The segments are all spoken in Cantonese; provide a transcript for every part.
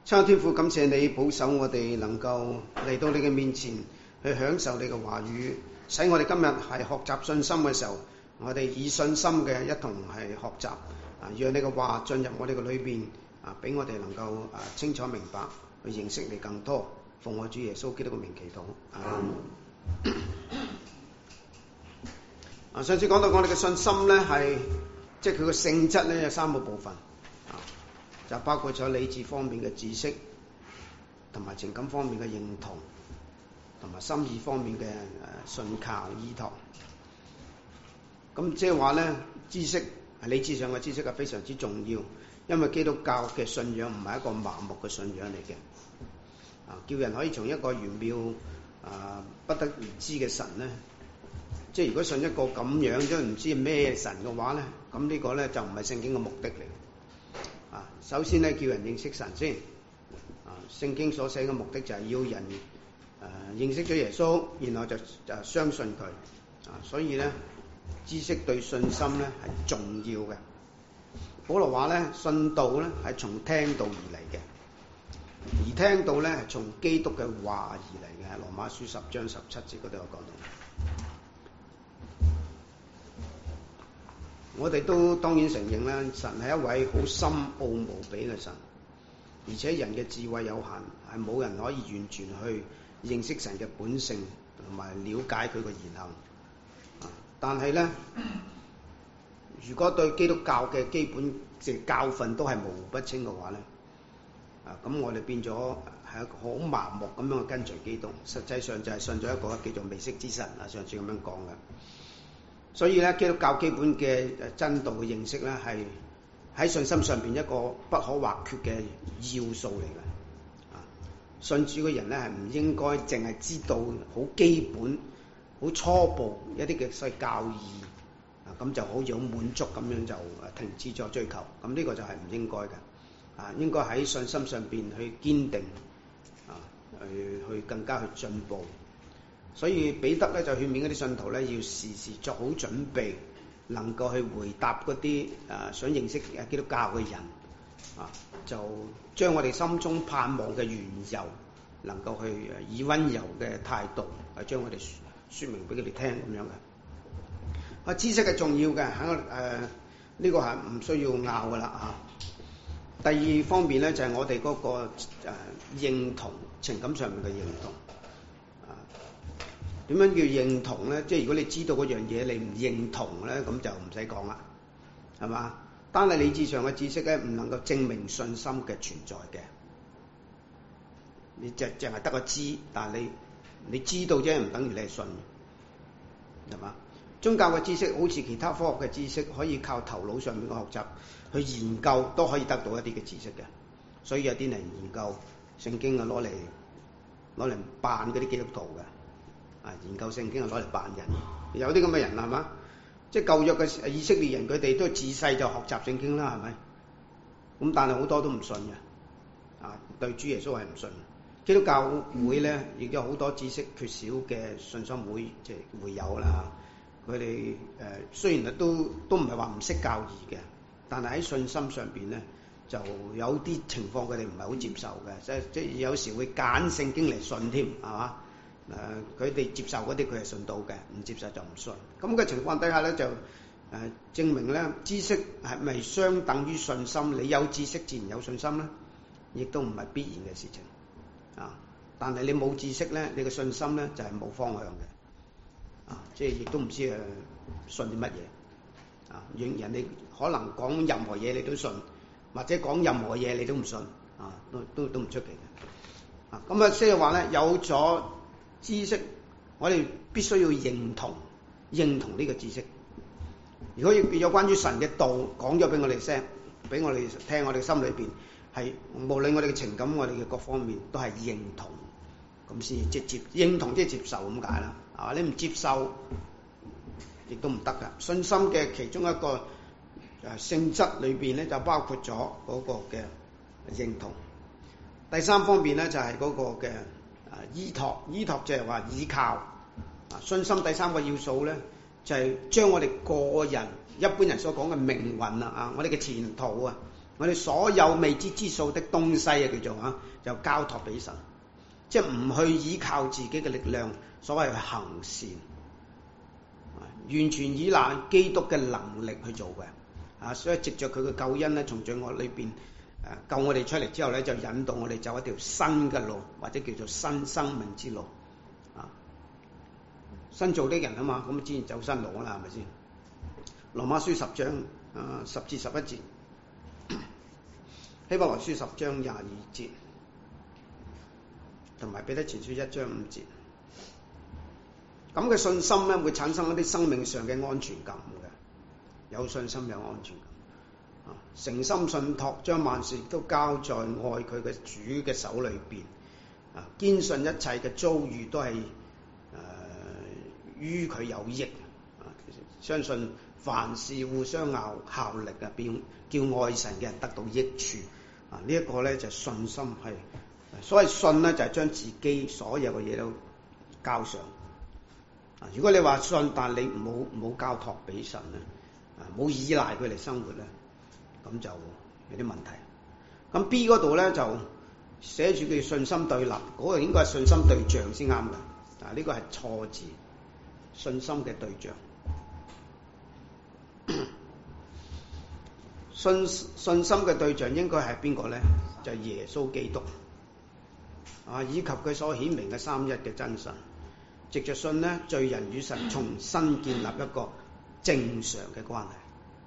親天父，感謝你保守我哋能夠嚟到你嘅面前去享受你嘅話語，使我哋今日係學習信心嘅時候，我哋以信心嘅一同係學習讓你嘅話進入我哋嘅裏邊俾我哋能夠清楚明白去認識你更多。奉我主耶穌基督嘅名祈禱。上次講到我哋嘅信心咧，係即係佢嘅性質咧有三個部分就包括咗理智方面嘅知識，同埋情感方面嘅認同，同埋心意方面嘅信靠依託。咁即係話咧，知識係理智上嘅知識係非常之重要，因為基督教嘅信仰唔係一個盲目嘅信仰嚟嘅。叫人可以從一個玄妙不得而知嘅神咧，即係如果信一個咁樣都唔知係咩神嘅話咧，咁呢個咧就唔係聖經嘅目的嚟。首先咧叫人認識神先。聖經所寫嘅目的就係要人認識咗耶穌，然後就相信佢。所以咧知識對信心咧係重要嘅。保羅話咧，信道咧係從聽道而嚟嘅。而聽到咧係從基督嘅話而嚟嘅，羅馬書10章17節嗰度有講到。我哋都當然承認啦，神係一位好深奧無比嘅神，而且人嘅智慧有限，係冇人可以完全去認識神嘅本性同埋了解佢嘅言行。但係咧，如果對基督教嘅基本嘅教訓都係模糊不清嘅話咧，咁我哋變咗係一個好麻木咁樣去跟隨基督，實際上就係信咗一個叫做未識之神上次咁樣講嘅。所以咧，基督教基本嘅真道嘅認識咧，係喺信心上邊一個不可或缺嘅要素嚟嘅。信主嘅人咧係唔應該淨係知道好基本、好初步一啲嘅所謂教義，咁就好似好滿足咁樣就停止咗追求。咁呢個就係唔應該嘅。應該喺信心上邊去堅定，去更加去進步。所以彼得咧就勸勉嗰啲信徒咧，要時時作好準備，能夠去回答嗰啲想認識基督教嘅人，就將我哋心中盼望嘅緣由，能夠去以溫柔嘅態度，將我哋説明俾佢哋聽咁樣嘅。知識係重要嘅，喺呢個係唔需要拗噶啦。第二方面咧就係我哋嗰個認同，情感上面嘅認同。點樣叫認同咧？即係如果你知道嗰樣嘢你唔認同咧，咁就唔使講啦，係嘛？單係理智上嘅知識咧，唔能夠證明信心嘅存在嘅。你淨係得個知，但係你知道啫，唔等於你係信，係嘛？宗教嘅知識好似其他科學嘅知識，可以靠頭腦上面嘅學習去研究，都可以得到一啲嘅知識嘅。所以有啲人研究聖經啊，攞嚟扮嗰啲基督徒嘅。研究聖經係攞嚟扮人，有啲咁嘅人係嘛？即係舊約嘅以色列人，佢哋都自細就學習聖經啦，係咪？咁但係好多都唔信嘅，對主耶穌係唔信。基督教會咧，亦有好多知識缺少嘅信心會，即係會有啦。佢哋雖然都唔係話唔識教義嘅，但係喺信心上邊咧，就有啲情況佢哋唔係好接受嘅，即係有時會揀聖經嚟信添，係嘛？佢哋接受嗰啲佢係信到嘅，唔接受就唔信。咁嘅情況底下咧，就證明咧，知識係咪相等於信心？你有知識自然有信心咧，亦都唔係必然嘅事情。但係你冇知識咧，你嘅信心咧就係冇方向嘅。即係亦都唔知信啲乜嘢。人哋可能講任何嘢你都信，或者講任何嘢你都唔信。都唔出奇嘅。咁即係話咧，有咗知識，我哋必須要認同呢個知識。如果有關於神嘅道講咗俾我哋聽，俾我哋聽，我哋心裏邊係無論我哋嘅情感，我哋嘅各方面都係認同，咁先即係認同，即係接受咁解啦。你唔接受，亦都唔得噶。信心嘅其中一個性質裏邊咧，就包括咗嗰個嘅認同。第三方面咧就係嗰個嘅依託就係話依靠。信心第三個要素咧就係將我哋個人一般人所講嘅命運我哋嘅前途我哋所有未知之數的東西啊，叫做就交託俾神，即係唔去依靠自己嘅力量，所謂去行善，完全依賴基督嘅能力去做嘅。所以藉着佢嘅救恩咧，從罪惡裏邊救我哋出嚟之後咧，就引導我哋走一條新嘅路，或者叫做新生命之路。新造的人啊嘛，咁自然走新路啦，係咪先？羅馬書10章10至11節，希伯來書10章22節，同埋彼得前書1章5節。咁嘅信心咧，會產生一啲生命上嘅安全感嘅。有信心有安全感，誠心信託，將萬事都交在愛佢嘅主嘅手裏邊。堅信一切嘅遭遇都係於佢有益。相信凡事互相效力啊，便叫愛神嘅人得到益處。呢一個咧就係信心，係所謂信咧就係將自己所有嘅嘢都交上。如果你話信，但你冇交託俾神咧，冇依賴佢嚟生活咧，咁就有啲問題。咁 B 嗰度咧就寫住佢信心對立，嗰個應該係信心對象先啱嘅。呢個係錯字，信心嘅對象。信心嘅對象應該係邊個咧？就係耶穌基督以及佢所顯明嘅三一嘅真神。藉着信呢，罪人與神重新建立一個正常嘅關係，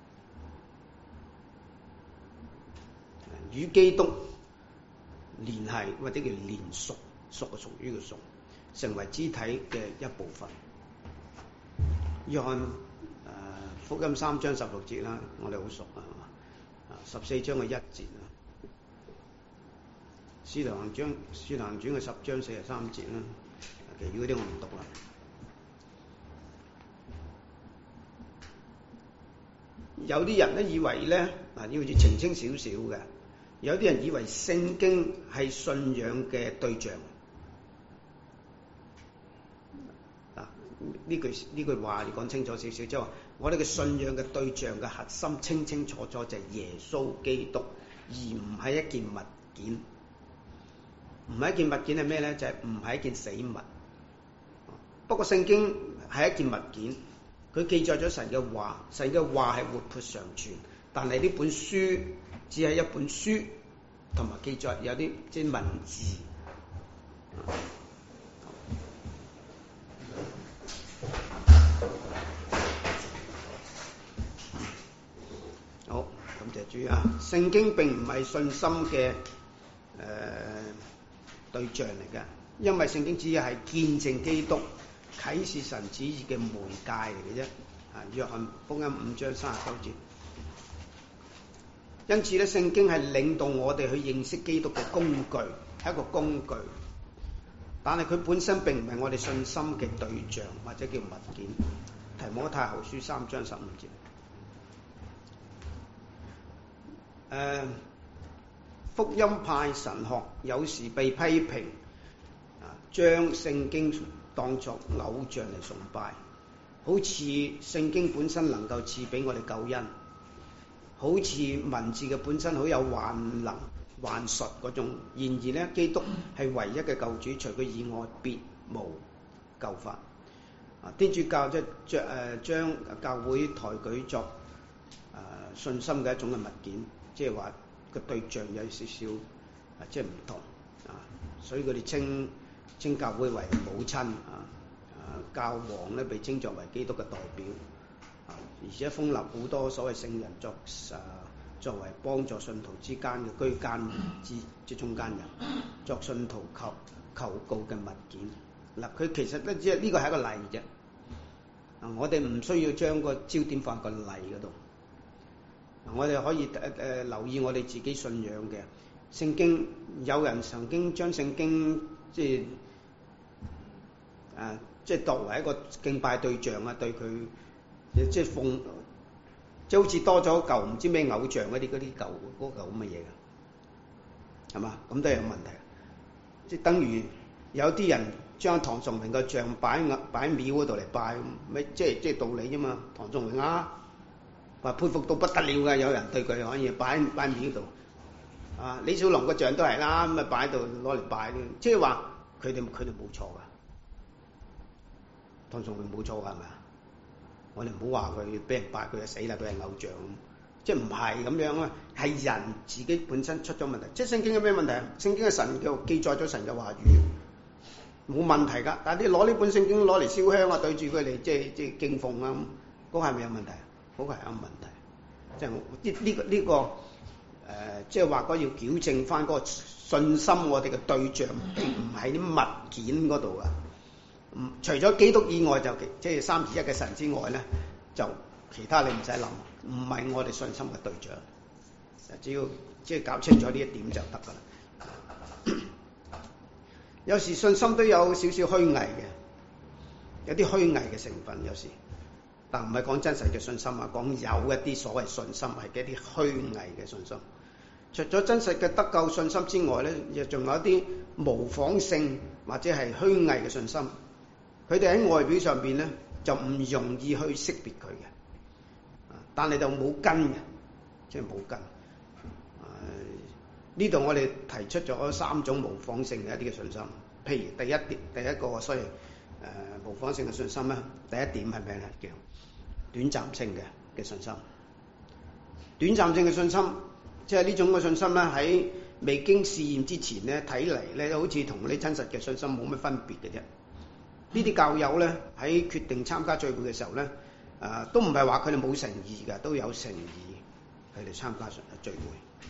與基督聯繫，或者叫連屬，屬係屬於嘅屬，成為肢體嘅一部分。約翰福音3章16節啦，我哋好熟啊，14章嘅1節啦，使徒行傳嘅10章43節啦。其餘嗰啲我唔讀啦。有啲人咧以為咧，要澄清少少嘅。有啲人以為聖經係信仰嘅對象。呢句話你講清楚少少，即係話我哋嘅信仰嘅對象嘅核心清清楚楚就係耶穌基督，而唔係一件物件。唔係一件物件係咩咧？就係唔係一件死物。不過聖經係一件物件，佢記載咗神嘅話，神嘅話係活潑常存。但係呢本書只係一本書，同埋記載有啲即係文字。好，感謝主啊！聖經並唔係信心嘅對象嚟嘅，因為聖經只係見證基督、啟示神旨意嘅媒介嚟嘅啫。約翰福音5章39節。因此咧，聖經係領導我哋去認識基督嘅工具，係一個工具。但係佢本身並唔係我哋信心嘅對象，或者叫物件。提摩太後書3章15節。福音派神學有時被批評，將聖經當作偶像嚟崇拜，好似聖經本身能夠賜俾我哋救恩，好似文字嘅本身好有幻能、幻術嗰種。然而呢，基督係唯一嘅救主，除佢以外別無救法。天主教即係將教會抬舉作信心嘅一種嘅物件，即係話個對象有少少即係唔同所以佢哋稱教會為母親教皇咧被稱作為基督嘅代表而且封立好多所謂聖人作為幫助信徒之間嘅居間之中間人，作信徒求告嘅物件。嗱，佢其實咧只係呢個係一個例啫。我哋唔需要將個焦點放喺個例嗰度。我哋可以留意我哋自己信仰嘅聖經。有人曾經將聖經即係作為一個敬拜對象啊，對佢即係奉，即係好似多咗嚿唔知咩偶像嗰啲嚿咁嘅嘢嘅，係嘛？咁都有問題。即係等於有啲人將唐崇榮個像擺廟嗰度嚟拜，咪即係道理啫嘛。唐崇榮話佩服到不得了嘅，有人對佢可以擺面度。啊，李小龍個像都係啦，咁啊擺喺度攞嚟拜，即係話佢哋冇錯噶，唐崇榮冇錯噶係咪啊？我哋唔好話佢俾人拜佢就死啦，佢係偶像，即係唔係咁樣啊？係人自己本身出咗問題。即係聖經有咩問題啊？聖經係神嘅記載咗神嘅話語，冇問題㗎。但係你攞呢本聖經攞嚟燒香啊，對住佢哋即係敬奉啊，嗰個係咪有問題？嗰個係有問題。即係呢個即係話嗰要矯正翻嗰個信心，我哋嘅對象並唔係啲物件嗰度啊。除咗基督以外，就即係三而一嘅神之外咧，就其他你唔使諗，唔係我哋信心嘅對象。只要即係搞清楚呢一點就得㗎啦。有時信心都有少少虛偽嘅，有啲虛偽嘅成分有時，但唔係講真實嘅信心啊，講有一啲所謂信心係一啲虛偽嘅信心。除咗真實嘅得救信心之外咧，亦仲有一啲模仿性或者係虛偽嘅信心。佢哋喺外表上邊咧就唔容易去識別佢嘅，但係就冇根嘅，即係冇根。呢度我哋提出咗三種模仿性嘅一啲嘅信心。譬如第一個所謂模仿性嘅信心咧，第一點係咩咧？叫短暫性嘅信心。短暫性嘅信心，即係呢種嘅信心咧，喺未經試驗之前咧，睇嚟咧好似同嗰啲真實嘅信心冇乜分別嘅啫。呢啲教友咧喺決定參加聚會嘅時候咧，都唔係話佢哋冇誠意嘅，都有誠意佢哋參加聚會。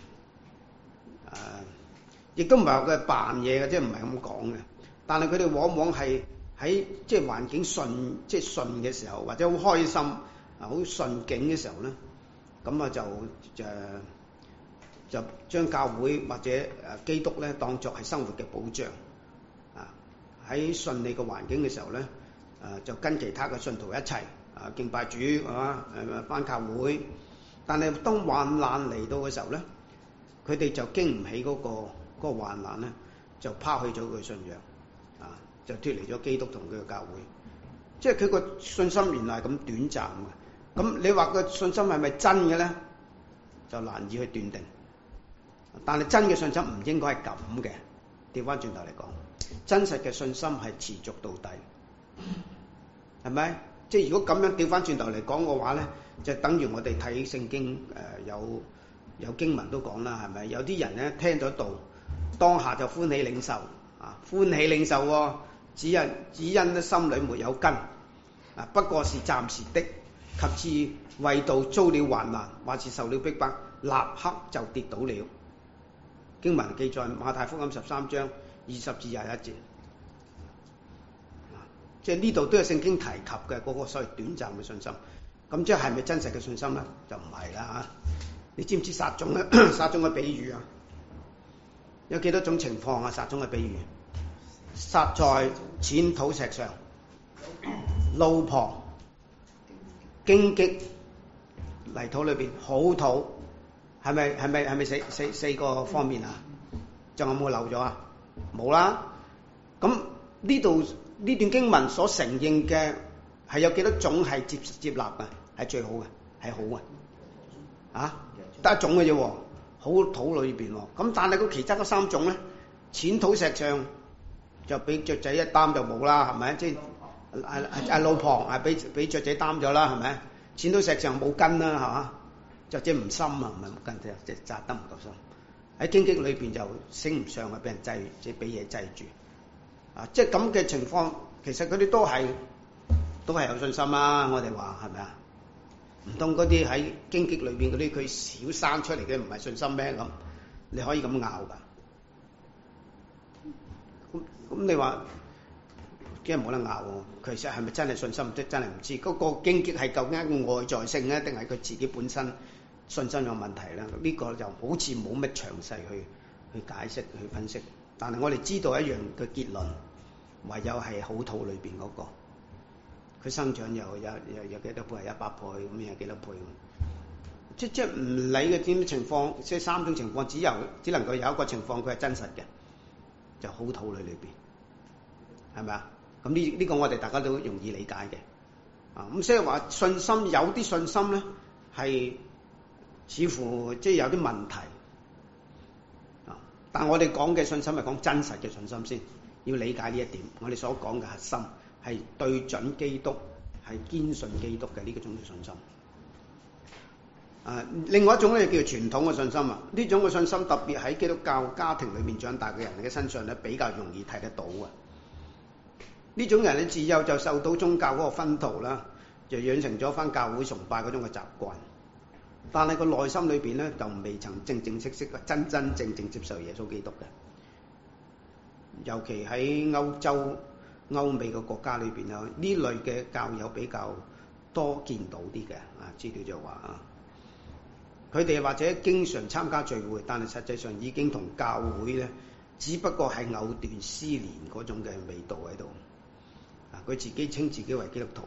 亦都唔係話佢係扮嘢嘅，即係唔係咁講嘅。但係佢哋往往係喺即係環境順嘅時候，或者好開心好順境嘅時候咧，咁啊就將教會或者基督咧當作係生活嘅保障。喺順利嘅環境嘅時候咧，就跟其他嘅信徒一齊敬拜主返教會。但係當患難嚟到嘅時候咧，佢哋就經唔起嗰個患難咧，就拋棄咗佢信仰，就脫離咗基督同佢嘅教會。即係佢個信心原來係咁短暫嘅。咁你話個信心係咪真嘅咧？就難以去斷定。但係真嘅信心唔應該係咁嘅。調翻轉頭嚟講，真實嘅信心係持續到底，係咪？即係如果咁樣調翻轉頭嚟講嘅話咧，就等於我哋睇聖經有經文都講啦，係咪？有啲人咧聽咗道，當下就歡喜領受，歡喜領受喎，只因心裏沒有根，不過是暫時的，及至為道遭了患難，或是受了逼迫，立刻就跌倒了。經文記載馬太福音13章20至21節，即係呢度都有聖經提及嘅嗰個所謂短暫嘅信心。咁即係咪真實嘅信心咧？就唔係啦。你知唔知撒種咧？撒種嘅比喻啊，有幾多種情況啊？撒種嘅比喻，撒在淺土石上、路旁、荊棘、泥土裏邊、好土，係咪四個方面啊？仲有冇漏咗啊？冇啦。咁呢段經文所承認嘅係有幾多種係接納嘅？係最好嘅，係好嘅。得一種嘅啫，好土裏邊喎。咁但係佢其他嗰三種咧，淺土石上就俾雀仔一擔就冇啦，係咪？即係路旁俾雀仔擔咗啦，係咪？淺土石上冇根啦，係嘛？就即係唔深啊，唔係冇根，即係扎得唔夠深。喺荊棘裏邊就升唔上去，俾人擠，即係俾嘢擠住。即係咁嘅情況，其實佢哋都係有信心啊！我哋話係咪啊？唔通嗰啲喺荊棘裏邊嗰啲佢小生出嚟嘅唔係信心咩？咁你可以咁拗噶。咁你話即係冇得拗喎。其實係咪真係信心？即係真係唔知。嗰個荊棘係究竟一個外在性咧，定係佢自己本身信心有問題咧？呢個就好似冇乜詳細去解釋去分析。但係我哋知道一樣嘅結論，唯有係好土裏邊嗰個。佢生長有幾多倍？係100倍咁，有幾多倍？即係唔理嘅啲情況，即係三種情況，只能夠有一個情況佢係真實嘅，就好土裏邊，係咪啊？咁呢個我哋大家都容易理解嘅。咁所以話信心有啲信心咧係似乎即係有啲問題啊！但我哋講嘅信心係講真實嘅信心先，要理解呢一點。我哋所講嘅核心係對準基督，係堅信基督嘅呢個種嘅信心。另外一種咧叫傳統嘅信心啊，呢種嘅信心特別喺基督教家庭裏面長大嘅人嘅身上咧比較容易睇得到啊。呢種人咧自幼就受到宗教嗰個薰陶啦，就養成咗返教會崇拜嗰種嘅習慣，但係個內心裏邊咧就未曾正正式式真真正正接受耶穌基督嘅。尤其喺歐洲、歐美嘅國家裏邊有呢類嘅教友比較多見到啲嘅資料就話啊。佢哋或者經常參加聚會，但係實際上已經同教會咧，只不過係藕斷絲連嗰種嘅味道喺度。佢自己稱自己為基督徒。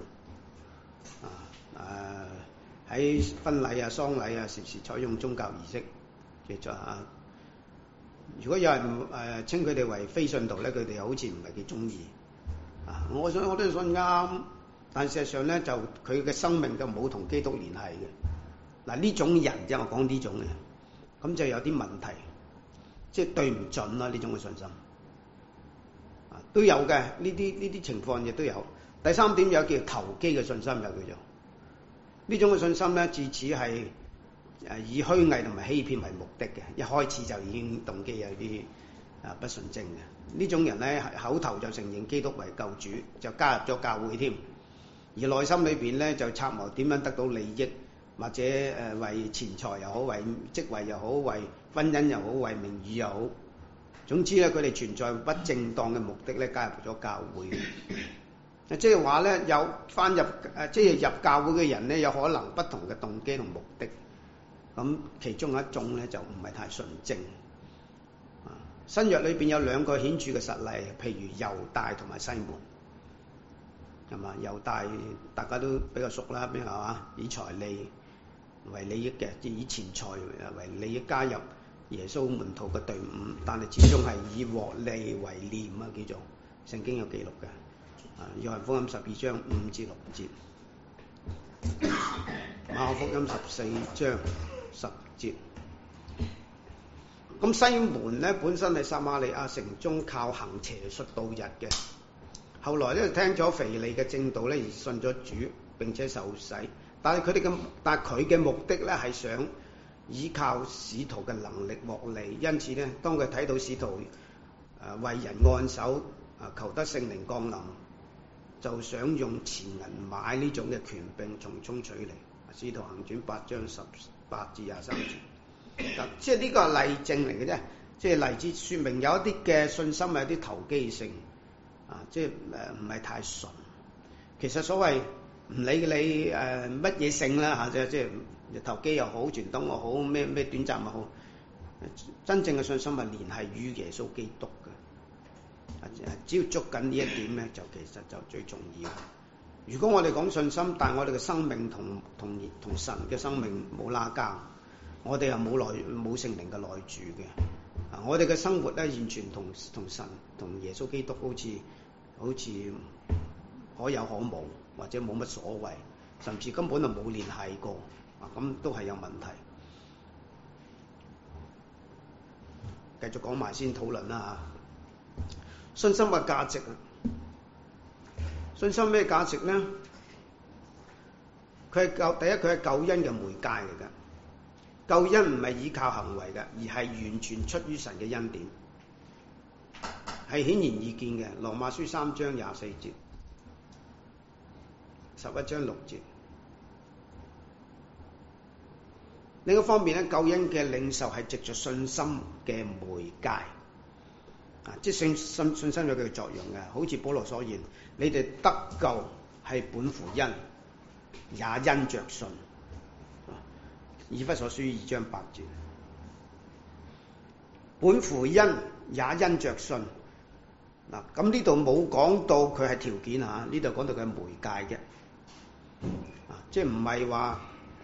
喺婚禮啊、喪禮啊，時時採用宗教儀式。記住啊！如果有人稱佢哋為非信徒咧，佢哋好似唔係幾中意。我都信啱，但事實上咧就佢嘅生命就冇同基督聯繫嘅。嗱，呢種人即係我講呢種嘅，咁就有啲問題，即係對唔準啦呢種嘅信心，都有嘅呢啲情況亦都有。第三點有叫投機嘅信心，又叫做呢種嘅信心咧，自此係以虛偽同埋欺騙為目的嘅，一開始就已經動機有啲不純正嘅。呢種人咧口頭就承認基督為救主，就加入咗教會添，而內心裏邊咧就策謀點樣得到利益。或者為錢財又好，為職位又好，為婚姻又好，為名譽又好，總之咧佢哋存在不正當嘅目的咧，加入咗教會。即係話咧有翻入即係入教會嘅人咧，有可能不同嘅動機同目的。咁其中一種咧就唔係太純正。新約裏邊有兩個顯著嘅實例，譬如猶大同埋西門。係嘛？猶大大家都比較熟啦，邊係嘛？以財利為利益嘅，即係以錢財為利益加入耶穌門徒嘅隊伍，但係始終係以獲利為念啊，叫做聖經有記錄嘅。約翰福音12章5至6節，馬可福音14章10節。咁西門咧本身係撒瑪利亞城中靠行邪術度日嘅。後來咧聽咗腓利嘅正道咧而信咗主並且受洗，但係佢嘅目的咧係想依靠使徒嘅能力獲利，因此咧當佢睇到使徒為人按手求得聖靈降臨，就想用錢銀買呢種嘅權柄從中取利。使徒行傳8章18至23節，即係呢個係例證嚟嘅啫，即係例子說明有一啲嘅信心係有啲投機性。即係唔係太純。其實所謂唔理你乜嘢性啦即係投機又好，傳統又好，咩短暫又好，真正嘅信心係聯繫於耶穌基督嘅。只要捉緊呢一點咧，就其實就最重要。如果我哋講信心，但係我哋嘅生命同神嘅生命冇拉交，我哋又冇聖靈嘅內住嘅。我哋嘅生活咧，完全同神同耶穌基督好似可有可無，或者冇乜所謂，甚至根本就冇聯繫過，咁都係有問題。繼續講埋先討論啦嚇。信心嘅價值啊，信心咩價值咧？第一佢係救恩嘅媒介嚟㗎。救恩唔係依靠行為嘅，而係完全出於神嘅恩典，係顯然易見嘅。羅馬書3章24節，11章6節。另一方面咧，救恩嘅領受係藉著信心嘅媒介，即係信心有佢嘅作用嘅。好似保羅所言，你哋得救係本乎恩，也因着信。以弗所書2章8節，本乎恩，也因着信。咁呢度冇講到佢係條件嚇，呢度講到佢係媒介啫。即係唔係話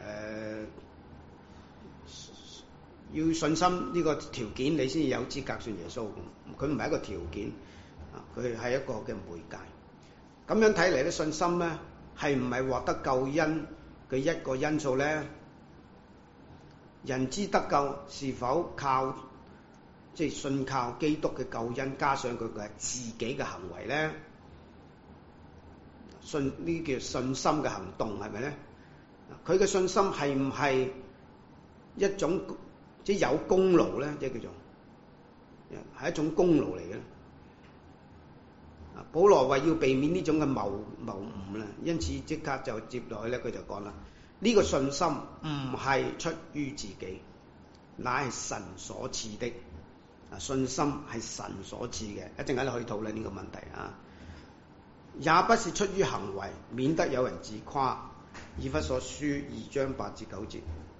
要信心呢個條件你先有資格信耶穌，佢唔係一個條件，佢係一個嘅媒介。咁樣睇嚟咧，信心咧係唔係獲得救恩嘅一個因素咧？ 人之得救是否靠信靠基督嘅救恩，加上佢嘅自己嘅行為呢？呢啲叫信心嘅行動，係咪呢？佢嘅信心係唔係一種有功勞呢？即係叫做係一種功勞嚟嘅。保羅為要避免呢種嘅謬誤啦，因此即刻就接落去咧，佢就講啦：呢個信心唔係出於自己，乃係神所賜的。信心係神所賜嘅，一陣間可以討論呢個問題啊。也不是出於行為，免得有人自誇。以弗所書2章8至9節。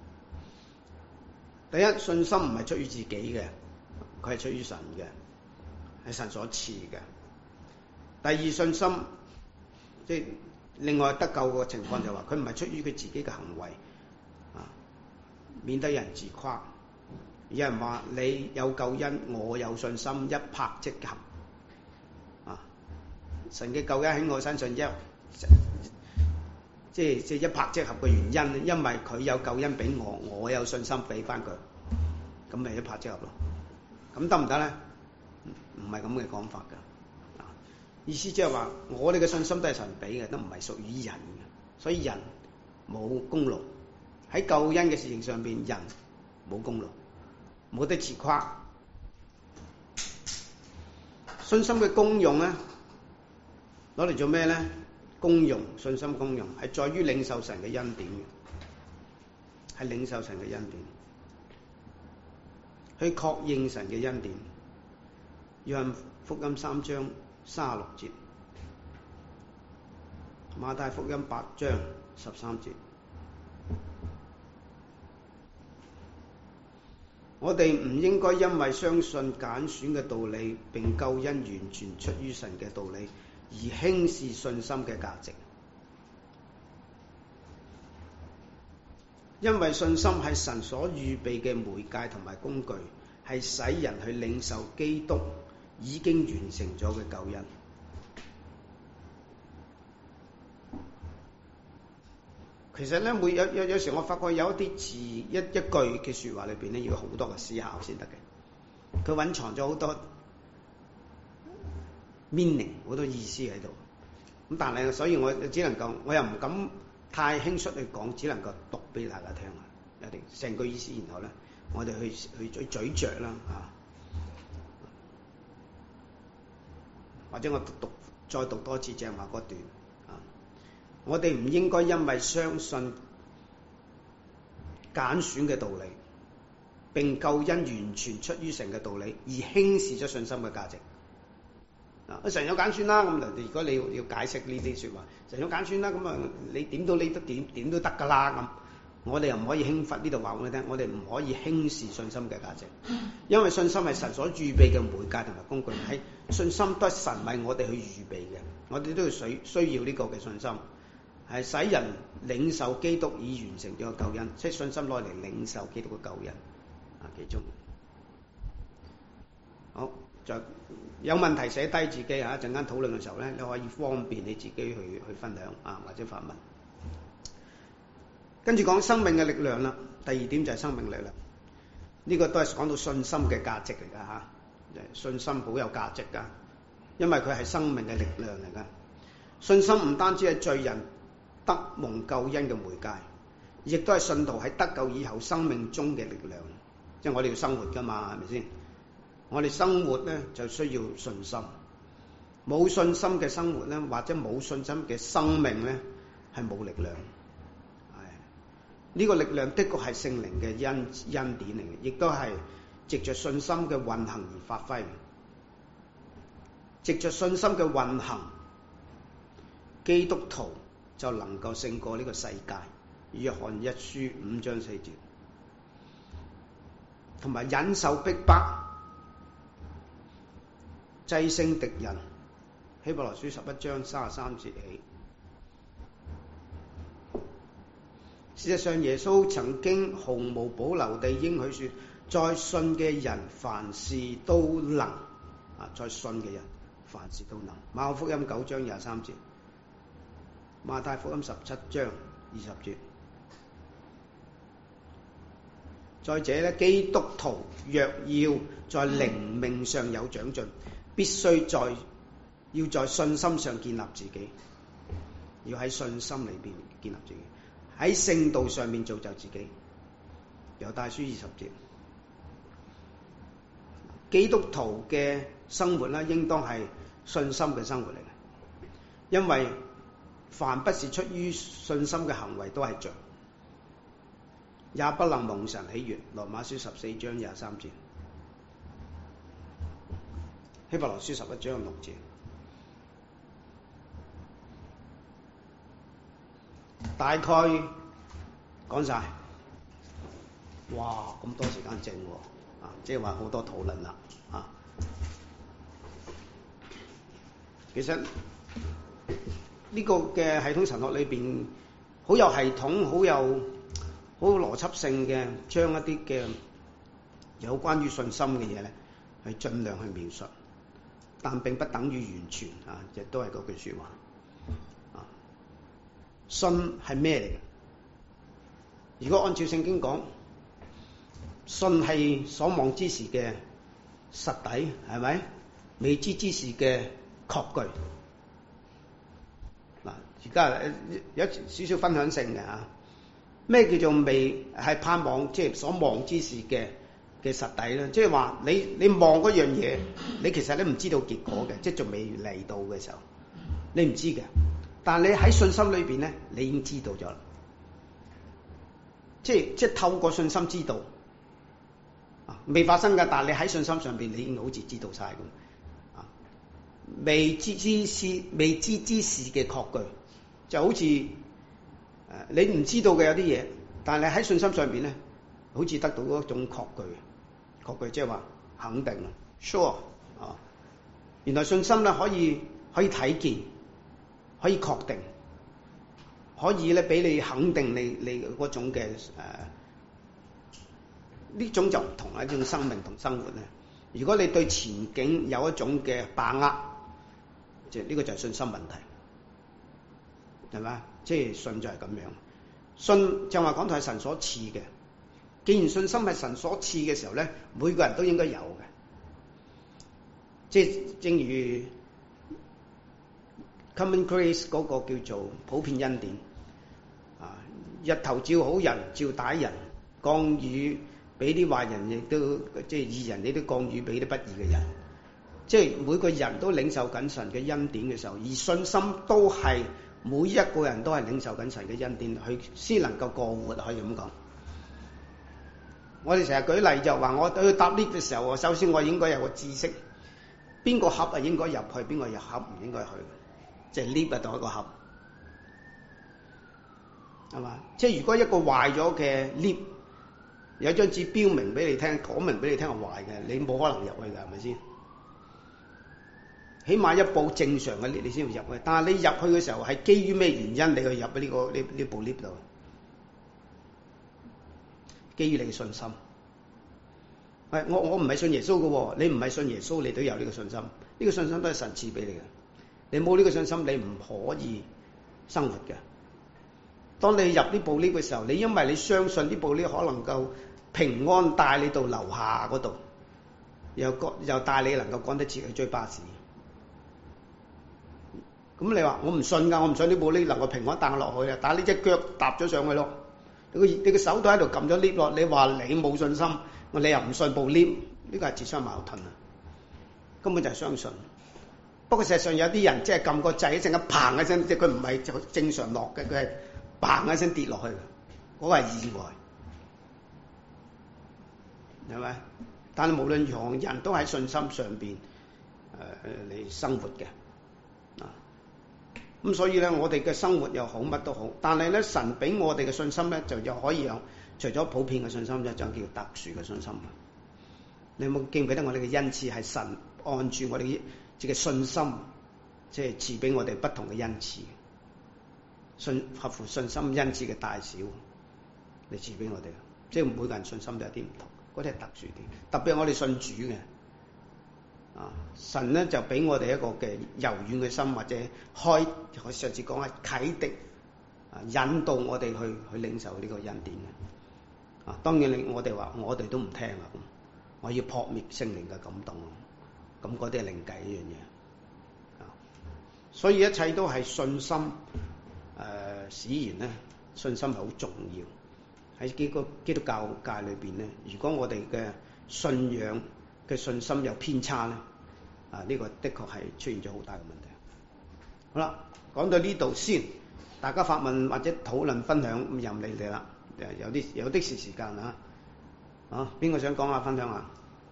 第一，信心唔係出於自己嘅，佢係出於神嘅，係神所賜嘅。第二，信心另外得救嘅情況就話，佢唔係出於佢自己嘅行為啊，免得有人自誇。有人話你有救恩，我有信心，一拍即合啊！神嘅救恩喺我身上一拍即合嘅原因，因為佢有救恩俾我，我有信心俾翻佢，咁咪一拍即合咯。咁得唔得咧？唔係咁嘅講法㗎。意思即係話，我哋嘅信心都係神俾嘅，都唔係屬於人嘅，所以人冇功勞喺救恩嘅事情上邊，人冇功勞，冇得自誇。信心嘅功用咧，攞嚟做咩咧？功用，信心功用係在於領受神嘅恩典嘅，係領受神嘅恩典，去確認神嘅恩典。約翰福音3章36節，馬太福音8章13節。我哋唔應該因為相信揀選嘅道理並救恩完全出於神嘅道理而輕視信心嘅價值，因為信心係神所預備嘅媒介同埋工具，係使人去領受基督已經完成咗嘅救恩。其實咧，有時我發覺有一啲字一句嘅說話裏邊咧，要好多嘅思考先得嘅。佢蘊藏咗好多 meaning， 好多意思喺度。咁但係，所以我只能夠，我又唔敢太輕率去講，只能夠讀俾大家聽啊，一定成個意思，然後咧，我哋去咀嚼啦啊，或者我再讀多次正話嗰段。我哋唔應該因為相信揀選嘅道理並救恩完全出於神嘅道理而輕視咗信心嘅價值。神有揀選啦，咁如果你要解釋呢啲說話，神有揀選啦，咁啊你點都得㗎啦咁。我哋又唔可以輕忽，呢度話我哋聽，我哋唔可以輕視信心嘅價值，因為信心係神所預備嘅媒介同埋工具，係信心都係神為我哋去預備嘅，我哋都要需要呢個嘅信心。係使人領受基督已完成咗嘅救恩，即係信心攞嚟領受基督嘅救恩啊，其中好就有問題寫低自己啊，一陣間討論嘅時候咧，你可以方便你自己去分享啊，或者發問。跟住講生命嘅力量啦，第二點就係生命力量，呢個都係講到信心嘅價值嚟噶吓，信心好有價值噶，因為佢係生命嘅力量嚟噶。信心唔單止係罪人得蒙救恩嘅媒介，亦都係信徒喺得救以後生命中嘅力量。即係我哋要生活噶嘛，係咪先？我哋生活咧就需要信心，冇信心嘅生活咧，或者冇信心嘅生命咧，係冇力量。呢個力量的確係聖靈嘅恩典嚟嘅，亦都係藉着信心嘅運行而發揮。藉着信心嘅運行，基督徒就能夠勝過呢個世界。約翰1書5章4節，同埋忍受逼迫，制勝敵人。希伯來書11章33節起。事實上，耶穌曾經毫無保留地應許說，在信嘅人凡事都能。在信嘅人凡事都能。馬可福音9章23節，馬太福音17章20節。 再者咧，基督徒若要在靈命上有長進，必須要在信心上建立自己，要喺信心裏邊建立自己，喺聖道上面造就自己。猶大書20節，基督徒嘅生活咧，應當係信心嘅生活嚟嘅，因為凡不是出於信心嘅行為都係罪，也不能蒙神喜悅。羅馬書14章23節，希伯來書11章6節。大概講晒，哇！咁多時間剩喎，即係話好多討論啦，其實呢個嘅系統神學裏邊好有系統，好有邏輯性嘅，將一啲嘅有關於信心嘅嘢咧，係盡量去描述，但並不等於完全亦都係嗰句説話。信係咩嚟嘅？如果按照聖經講，信係所望之事嘅實底，係咪？未知之事嘅確據。嗱，而家有少少分享性嘅咩叫做未係盼望，即係所望之事嘅實底咧？即係話你望嗰樣嘢，你其實你唔知道結果嘅，即係仲未嚟到嘅時候，你唔知嘅。但係你喺信心裏邊咧，你已經知道咗啦。即係透過信心知道，未發生嘅，但係你喺信心上邊，你已經好似知道晒咁。未知之事嘅確據，就好似你唔知道嘅有啲嘢，但係你喺信心上邊咧，好似得到嗰種確據即係話肯定 sure 原來信心咧可以睇見。可以確定，可以咧俾你肯定你嗰種嘅呢種就唔同啦，呢種生命同生活咧。如果你對前景有一種嘅把握，即係呢個就係信心問題，係咪？即係信就係咁樣，信就話講到係神所賜嘅。既然信心係神所賜嘅時候咧，每個人都應該有嘅。即係正如Common Grace 嗰個叫做普遍恩典，日頭照好人，照歹人，降雨俾啲壞人，亦都即係義人，你都降雨俾啲不義嘅人。即係每個人都領受緊神嘅恩典嘅時候，而信心都係每一個人都係領受緊神嘅恩典，佢先能夠過活，可以咁講。我哋成日舉例就話，我去搭 lift 嘅時候，首先我應該有個知識，邊個盒係應該入去，邊個盒唔應該去。即係 lift 當一個盒，係嘛？即係如果一個壞咗嘅 lift，有張紙標明俾你聽，講明俾你聽係壞嘅，你冇可能入去㗎，係咪先？起碼一部正常嘅 lift 你先會入去，但係你入去嘅時候係基於咩原因你去入呢部 lift 度？基於你嘅信心。我唔係信耶穌嘅喎，你唔係信耶穌，你都有呢個信心。呢個信心都係神賜俾你嘅。你冇呢個信心，你唔可以生活嘅。當你入呢部 lift 嘅時候，你因為你相信呢部 lift可能夠平安帶你到樓下嗰度，又帶你能夠趕得切去追巴士。咁你話我唔信㗎，我唔信呢部 lift 能夠平安帶我落去啊！但係你隻腳踏咗上去咯，你個手都喺度撳咗 lift 落，你話你冇信心，你又唔信部 lift，呢個係自相矛盾啊！根本就係相信。不過事實上有啲人即係撳個掣一陣間砰一聲，即係佢唔係就正常落嘅，佢係砰一聲跌落去嘅，嗰個係意外，係咪？但係無論如何，人都喺信心上邊嚟生活嘅，咁所以咧，我哋嘅生活又好，乜都好，但係咧，神俾我哋嘅信心咧，就又可以有除咗普遍嘅信心，一種叫特殊嘅信心。你有冇記唔記得我哋嘅恩賜係神按住我哋嘅信心，即係賜俾我哋不同嘅恩賜，合乎信心恩賜嘅大小嚟賜俾我哋，即係每個人信心都有啲唔同，嗰啲係特殊啲。特別係我哋信主嘅，神咧就俾我哋一個嘅柔軟嘅心，或者我上次講係啟迪引導我哋去領受呢個恩典嘅。 啊，當然我哋話我哋都唔聽啊，我要撲滅聖靈嘅感動，咁嗰啲係另計一樣嘢啊。所以一切都係信心使然咧，信心係好重要喺基督教界裏邊咧。如果我哋嘅信仰嘅信心有偏差咧，呢個的確係出現咗好大嘅問題。好啦，講到呢度先，大家發問或者討論分享，咁任你哋啦。有的是時間啊！邊個想講下分享下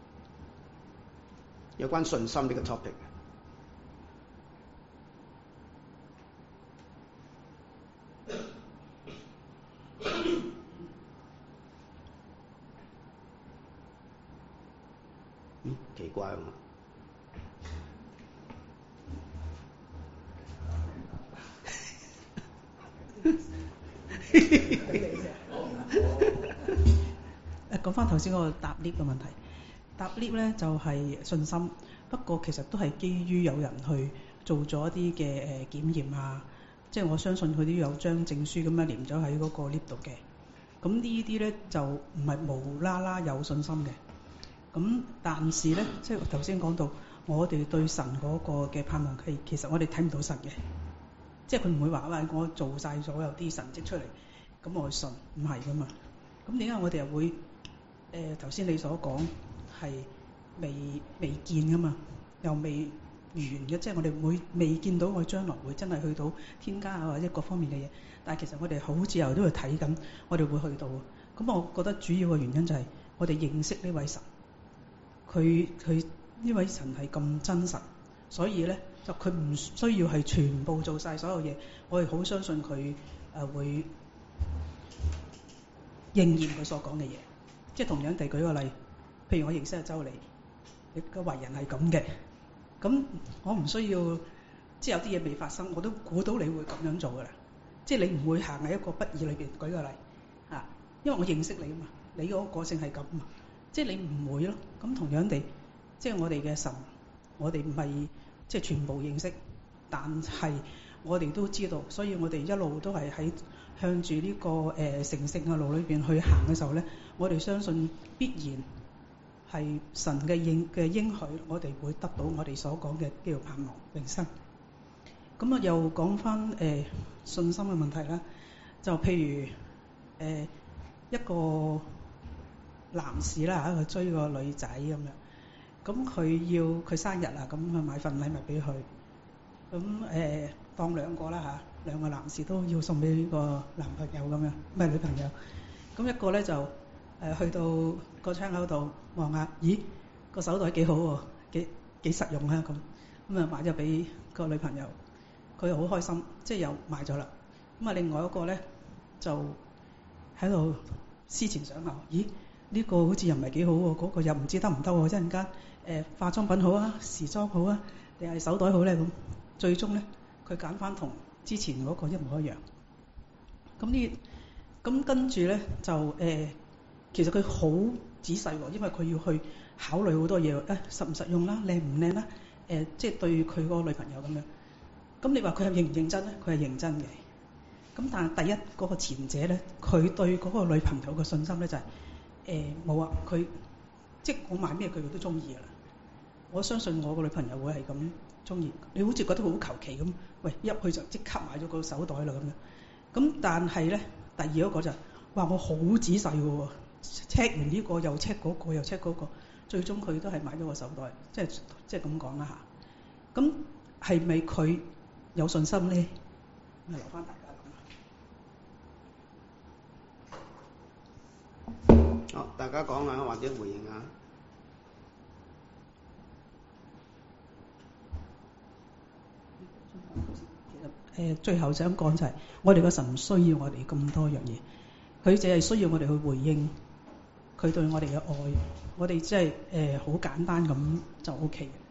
有關信心呢個 topic？ 奇怪啊！ 講翻頭先嗰個搭 lift 嘅問題，搭 lift 咧就係信心，不過其實都係基於有人去做咗一啲嘅檢驗啊，即係我相信佢都有張證書咁樣黏咗喺嗰個 lift 度嘅。咁呢啲咧就唔係無啦啦有信心嘅。咁但是咧，即係頭先講到，我哋對神嗰個嘅盼望係其實我哋睇唔到神嘅，即係佢唔會話喂，我做晒所有啲神蹟出嚟，咁我信，唔係噶嘛。咁點解我哋又會頭先你所講係未見噶嘛，又未完嘅，即係我哋未見到我將來會真係去到天家啊或者各方面嘅嘢，但係其實我哋好自由都會睇緊，我哋會去到。咁我覺得主要嘅原因就係我哋認識呢位神，佢呢位神係咁真實，所以咧就佢唔需要係全部做晒所有嘢，我哋好相信佢會應驗佢所講嘅嘢。即係同樣地舉個例，譬如我認識阿周你個為人係咁嘅，咁我唔需要即係有啲嘢未發生，我都估到你會咁樣做㗎啦。即係你唔會行喺一個不義裏邊。舉個例啊，因為我認識你啊嘛，你嗰個個性係咁啊嘛，即係你唔會咯。咁同樣地，即係我哋嘅神，我哋唔係即係全部認識，但係我哋都知道，所以我哋一路都係喺向住呢個成聖嘅路裏邊去行嘅時候咧，我哋相信必然係神嘅應許，我哋會得到我哋所講嘅叫做盼望永生。咁啊，又講翻信心嘅問題啦，就譬如一個男士啦嚇，佢追個女仔咁樣，咁佢生日啊，咁佢買份禮物俾佢，咁當兩個啦嚇，兩個男士都要送俾個男朋友咁樣，唔係女朋友。咁一個咧就去到個窗口度望下，咦個手袋幾好喎，幾實用啊咁，咁啊買咗俾個女朋友，佢又好開心，即係又買咗啦。咁啊另外一個咧就喺度思前想後，咦呢個好似又唔係幾好喎，嗰個又唔知得唔得喎，一陣間化妝品好啊，時裝好啊，定係手袋好咧咁。最終咧佢揀翻同之前嗰個一模一樣。咁跟住咧就其實佢好仔細喎，因為佢要去考慮好多嘢，實唔實用啦，靚唔靚啦，即係對佢個女朋友咁樣。咁你話佢係認唔認真咧？佢係認真嘅。咁但係第一嗰個前者咧，佢對嗰個女朋友嘅信心咧就係冇啊，佢即係我買咩佢都中意㗎啦。我相信我個女朋友會係咁中意。你好似覺得好求其咁，喂入去就即刻買咗個手袋啦咁樣。咁但係咧，第二嗰個就話我好仔細喎，check 完呢個又 check 嗰個又 check 嗰個，最終佢都係買咗個手袋，即係咁講啦嚇。咁係咪佢有信心咧？咁留翻大家諗。 好，大家講下或者回應下。 最後想講就係，我哋個神唔需要我哋咁多樣嘢，佢淨係需要我哋去回應佢對我哋嘅愛，我哋即係好簡單咁就 OK 嘅。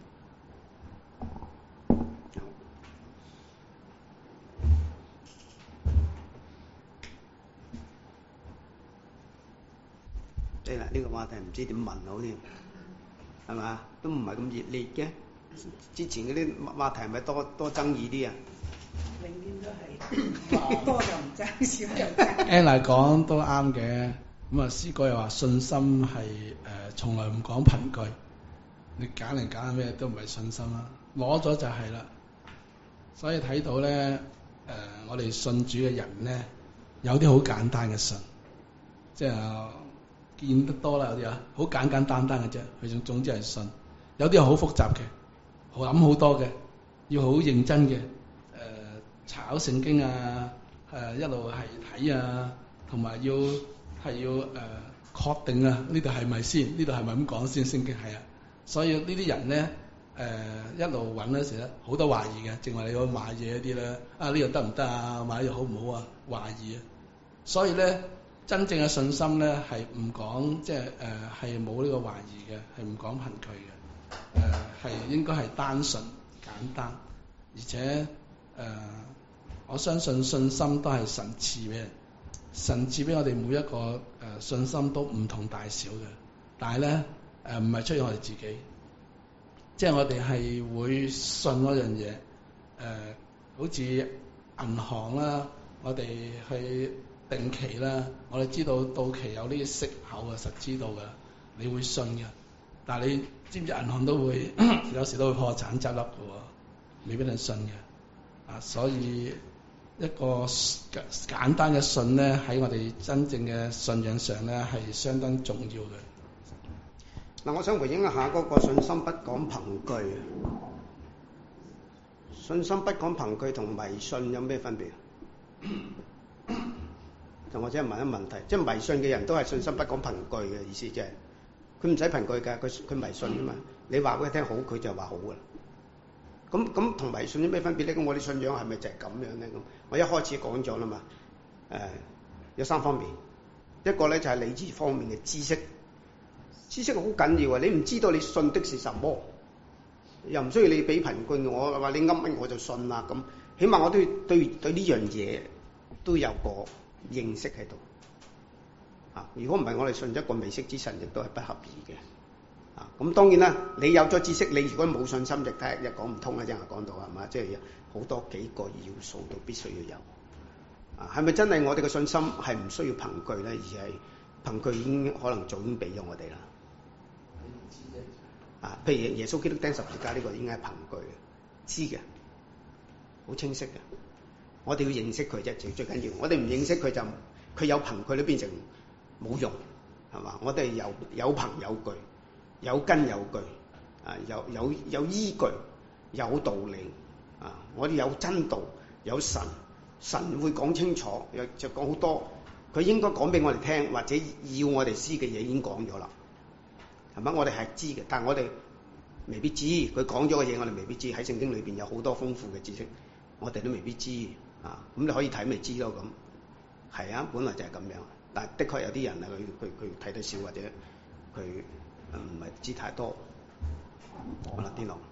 即係啦，呢個話題唔知點問好添，係嘛？都唔係咁熱烈嘅。之前嗰啲話題係咪多爭議啲啊？ 永遠都係多就唔爭，少就爭。 Anna 講都啱嘅， 咁啊，詩歌又話信心係從來唔講憑據，你揀嚟揀去咩都唔係信心啦，攞咗就係啦。所以睇到咧，我哋信主嘅人咧，有啲好簡單嘅信，即係見得多啦，有啲啊，好簡簡單單嘅啫，佢總之係信。有啲係好複雜嘅，諗好多嘅，要好認真嘅，查考聖經啊，一路係睇啊，同埋要確定啊，呢度係咪先？呢度係咪咁講先？聖經係啊，所以呢啲人咧，一路揾嗰時咧，好多懷疑嘅，正話你去買嘢嗰啲咧，呢度得唔得啊？買呢度好唔好啊？懷疑啊，所以咧，真正嘅信心咧係唔講，即係係冇呢個懷疑嘅，係唔講憑據嘅，係應該係單純簡單，而且我相信信心都係神賜俾人。神賜俾我哋每一個信心都唔同大小嘅，但係咧唔係出於我哋自己，即係我哋係會信嗰樣嘢，好似銀行啦，我哋去定期啦，我哋知道到期有呢啲息口啊，實知道㗎，你會信㗎，但係你知唔知銀行都會有時都會破產執笠㗎喎，未必能信嘅，所以一個簡單嘅信咧，喺我哋真正嘅信仰上咧，係相當重要嘅。 嗱，我想回應一下嗰個信心不講憑據。信心不講憑據同迷信有咩分別？就我只係問一問題，即係迷信嘅人都係信心不講憑據嘅意思，即係佢唔使憑據㗎，佢迷信㗎嘛。你話俾佢聽好，佢就話好㗎。咁同迷信有咩分別咧？咁我哋信仰係咪就係咁樣咧？咁我一開始講咗啦嘛，有三方面，一個咧就係理智方面嘅知識，知識好緊要啊！你唔知道你信的是什麼，又唔需要你俾憑據我話你噏乜我就信啦咁，起碼我都要對呢樣嘢都有個認識喺度啊！如果唔係我哋信一個未識之神，亦都係不合宜嘅。咁當然啦，你有咗知識，你如果冇信心，亦睇又講唔通啦。正話講到係嘛，即係好多幾個要素都必須要有。係咪真係我哋嘅信心係唔需要憑據咧？而係憑據已經可能早已經俾咗我哋啦。譬如耶穌基督釘十字架呢個已經係憑據嘅，知嘅，好清晰嘅。我哋要認識佢啫，最緊要。我哋唔認識佢就佢有憑據都變成冇用，係嘛？我哋有憑有據。有根有據，有依據，有道理，我哋有真道，有神會講清楚，就講好多，佢應該講俾我哋聽，或者要我哋知嘅嘢已經講咗啦，係咪？我哋係知嘅，但係我哋未必知，佢講咗嘅嘢我哋未必知，喺聖經裏邊有好多豐富嘅知識，我哋都未必知，咁你可以睇咪知咯，咁係啊，本來就係咁樣，但係的確有啲人啊，佢睇得少或者佢唔係知太多，好啦，啲路。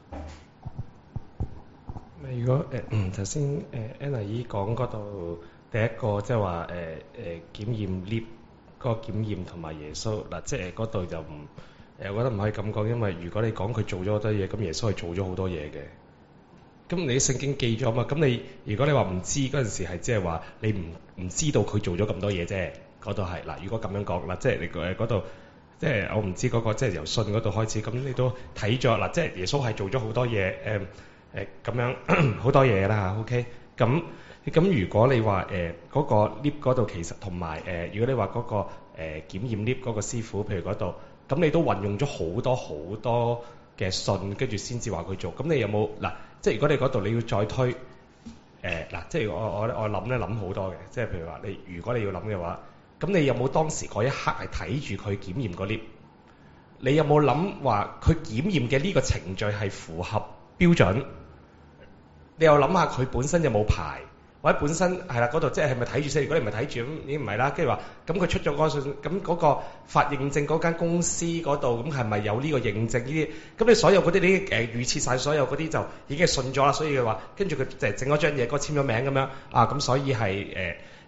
如果頭先Anna 姨講嗰度第一個即係話檢驗 lift 嗰個檢驗同埋耶穌嗱，即係嗰度就唔我覺得唔可以咁講，因為如果你講佢做咗好多嘢，咁耶穌係做咗好多嘢嘅。咁你聖經記咗嘛？咁你如果你話唔知嗰陣時係即係話你唔知道佢做咗咁多嘢啫。嗰度係嗱，如果咁樣講嗱，即係你嗰度。即係我唔知嗰個即係由信嗰度開始，咁你都睇咗嗱，即係耶穌係做咗好多嘢，咁樣好多嘢啦嚇 ，OK，咁如果你話嗰個 lift 嗰度其實同埋如果你話嗰個檢驗 lift 嗰個師傅，譬如嗰度，咁你都運用咗好多嘅信，跟住先至話佢做，咁你有冇嗱？即係如果你嗰度你要再推嗱，即係我諗好多嘅，即係譬如話如果你要諗嘅話。咁你有冇當時嗰一刻係睇住佢檢驗個 lift？你有冇諗話佢檢驗嘅呢個程序係符合標準？你又諗下佢本身有冇牌，或者本身係啦嗰度即係咪睇住先？如果你唔係睇住咁已經唔係啦。跟住話咁佢出咗嗰個信，咁嗰個發認證嗰間公司嗰度咁係咪有呢個認證呢啲？咁你所有嗰啲你預設晒所有嗰啲就已經係信咗啦。所以佢話跟住佢就整咗張嘢，嗰個簽咗名咁樣啊，咁所以係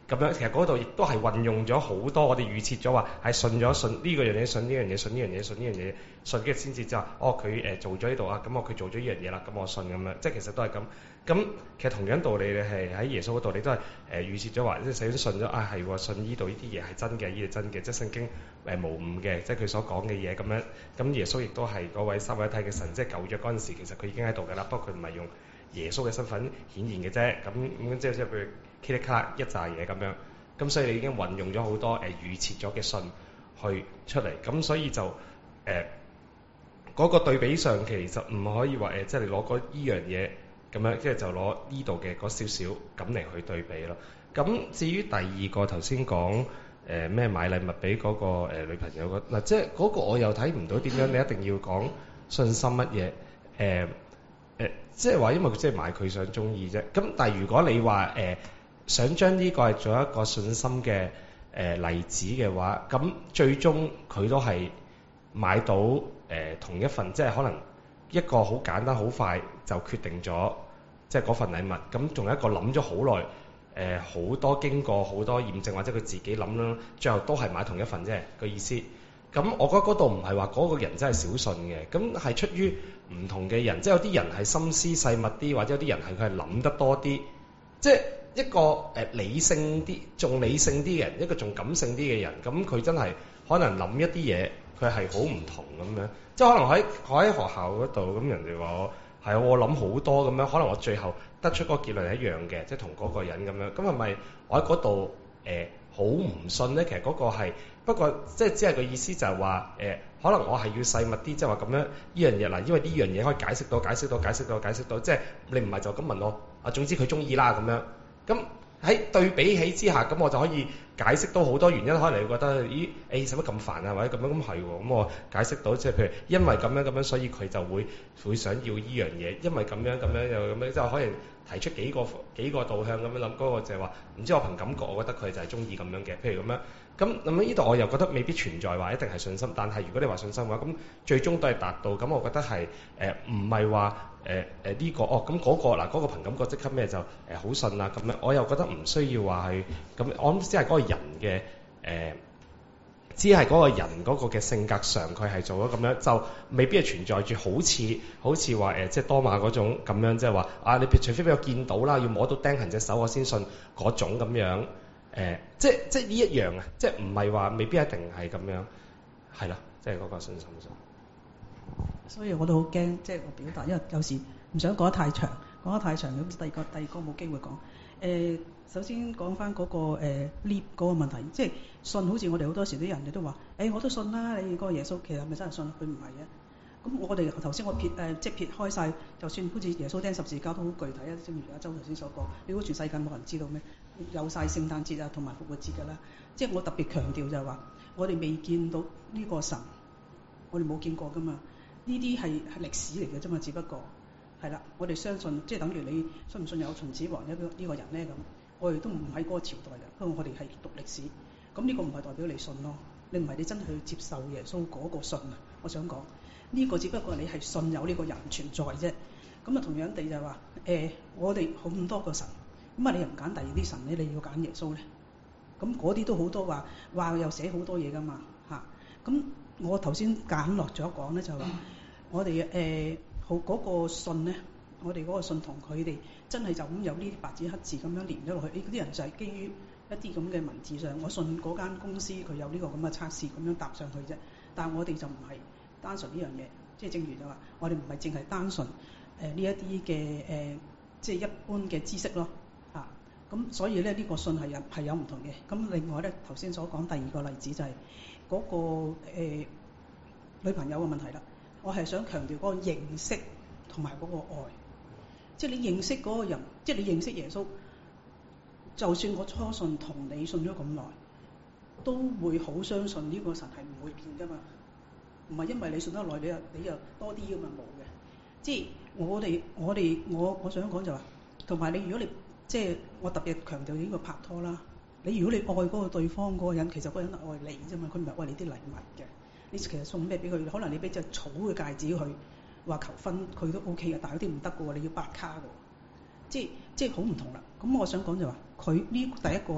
咁樣，其實嗰度亦都係運用咗好多我哋預設咗話係信呢個樣嘢，信呢樣嘢，信呢樣嘢，信呢樣嘢，信跟住先至就話佢做咗呢度啊，咁佢做咗呢樣嘢啦，咁我信咁樣，即係其實都係咁。咁其實同樣道理，你係喺耶穌嗰度，你都係預設咗話，即係首先信咗係喎，信呢度呢啲嘢係真嘅，呢啲係真嘅，即係聖經無誤嘅，即係佢所講嘅嘢咁樣。咁耶穌亦都係嗰位三位一體嘅神，即係舊約嗰陣時其實佢已經喺度㗎啦，不過佢唔係用耶穌嘅身份顯現嘅啫。咁即係譬如噼里卡啦一紮嘢咁樣。咁所以你已經運用咗好多預設咗嘅信去出嚟。咁所以就嗰個對比上其實唔可以話即係你攞嗰依樣嘢。咁樣，即係就攞呢度嘅嗰少少咁嚟去對比咯。咁至於第二個頭先講咩買禮物俾嗰個女朋友嗱，即係嗰個我又睇唔到點樣你一定要講信心乜嘢即係話因為即係買佢想中意啫。咁但係如果你話想將呢個係做一個信心嘅例子嘅話，咁最終佢都係買到同一份，即係可能。一個好簡單好快就決定咗，即係嗰份禮物。咁仲有一個諗咗好耐，好多經過好多驗證，或者佢自己諗啦，最後都係買同一份啫個意思。咁我覺得嗰度唔係話嗰個人真係小信嘅，咁係出於唔同嘅人，即係有啲人係心思細密啲，或者有啲人係佢係諗得多啲。即係一個理性啲，仲理性啲嘅人，一個仲感性啲嘅人，咁佢真係可能諗一啲嘢，佢係好唔同咁樣。即係可能我喺學校嗰度，咁人哋話我諗好多咁樣，可能我最後得出嗰個結論係一樣嘅，即係同嗰個人咁樣。咁係咪我喺嗰度好唔信咧？其實嗰個係不過即係只係個意思就係話可能我係要細密啲，即係話咁樣呢樣嘢嗱，因為呢樣嘢可以解釋到，即係你唔係就咁問我啊，總之佢中意啦咁樣。咁喺對比起之下，咁我就可以解釋到好多原因。可能你會覺得咦使乜咁煩啊，或者咁樣咁係喎。咁我解釋到即係譬如因為咁樣，所以佢就會想要依樣嘢。因為咁樣又咁樣，即係可能提出幾個導向咁樣諗。嗰個就係話唔知我憑感覺，我覺得佢就係中意咁樣嘅。譬如咁樣咁呢度我又覺得未必存在話一定係信心。但係如果你話信心嘅話，咁最終都係達到。咁我覺得係唔係話。呢個咁嗰個嗱嗰個憑感覺即刻咩就好信啦咁樣，我又覺得唔需要話係咁，我諗只係嗰個人嘅只係嗰個人嗰個嘅性格上佢係做咗咁樣，就未必係存在住好似話即係多馬嗰種咁樣，即係話你除非俾我見到啦，要摸到釘痕隻手我先信嗰種咁樣即係呢一樣啊，即係唔係話未必一定係咁樣係啦，即係嗰個信心上。 所以我都好驚，即係我表達，因為有時唔想講得太長，講得太長咁第二個冇機會講。首先講翻嗰個leap 嗰個問題，即係信好似我哋好多時啲人哋都話，我都信啦，你嗰個耶穌其實係咪真係信？佢唔係嘅。咁我哋頭先我撇開晒，就算好似耶穌釘十字架都好具體啊，正如阿周頭先所講，你估全世界冇人知道咩？有晒聖誕節啊同埋復活節㗎啦。即係我特別強調就係話，我哋未見到呢個神，我哋冇見過㗎嘛。呢啲係歷史嚟嘅啫嘛，只不過係啦，我哋相信，即係等於你信唔信有秦始皇呢個人咧咁，我哋都唔喺嗰個朝代嘅，不過我哋係讀歷史，咁呢個唔係代表你信咯，你唔係你真係去接受耶穌嗰個信啊，我想講呢個只不過你係信有呢個人存在啫，咁啊同樣地就係話我哋好咁多個神，咁啊你又唔揀第二啲神咧，你要揀耶穌咧，咁嗰啲都好多話又寫好多嘢㗎嘛嚇，咁。我頭先簡略咗講咧，就係話我哋嗰個信咧，我哋嗰個信同佢哋真係就咁有呢啲白紙黑字咁樣連咗落去。嗰啲人就係基於一啲咁嘅文字上，我信嗰間公司佢有呢個咁嘅測試咁樣搭上去啫。但係我哋就唔係單純呢樣嘢，即係正如就話，我哋唔係淨係單純呢一啲嘅即係一般嘅知識咯嚇。咁所以咧呢個信係有唔同嘅。咁另外咧頭先所講第二個例子就係。嗰個女朋友嘅問題啦，我係想強調嗰個認識同埋嗰個愛，即係你認識嗰個人，即係你認識耶穌，就算我初信同你信咗咁耐，都會好相信呢個神係唔會變噶嘛，唔係因為你信得耐你又多啲咁啊冇嘅，即係我想講就話，同埋你如果你即係我特別強調呢個拍拖啦。你如果你愛嗰個對方嗰個人，其實嗰個人愛你啫嘛，佢唔係愛你啲禮物嘅。你其實送咩俾佢？可能你俾隻草嘅戒指佢，話求婚佢都 OK 嘅，但係有啲唔得嘅喎，你要白卡嘅喎，即係好唔同啦。咁我想講就話，佢呢第一個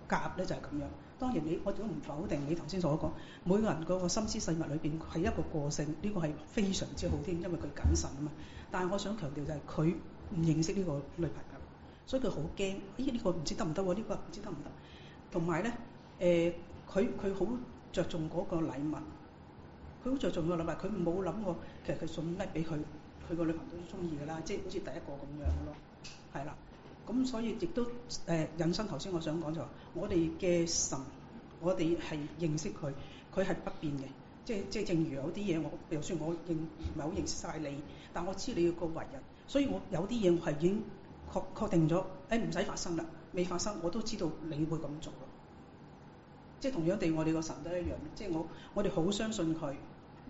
夾咧就係咁樣。當然我哋都唔否定你頭先所講，每個人嗰個心思細密裏邊係一個個性，呢個係非常之好添，因為佢謹慎啊嘛。但係我想強調就係佢唔認識呢個女朋友，所以佢好驚。呢個唔知得唔得喎？呢個唔知得唔得？同埋咧佢好着重嗰個禮物，佢好着重個禮物，佢冇諗過其實佢送咩俾佢個女朋友都中意㗎啦，即係好似第一個咁樣咯，係啦。咁所以亦都引申頭先我想講就話，我哋嘅神，我哋係認識佢，佢係不變嘅。即係正如有啲嘢就算我唔係好認識晒你，但我知你個為人，所以我有啲嘢我係已經確定咗，唔使發生啦，未發生我都知道你會咁做咯。即係同樣地，我哋個神都一樣，即係我哋好相信佢，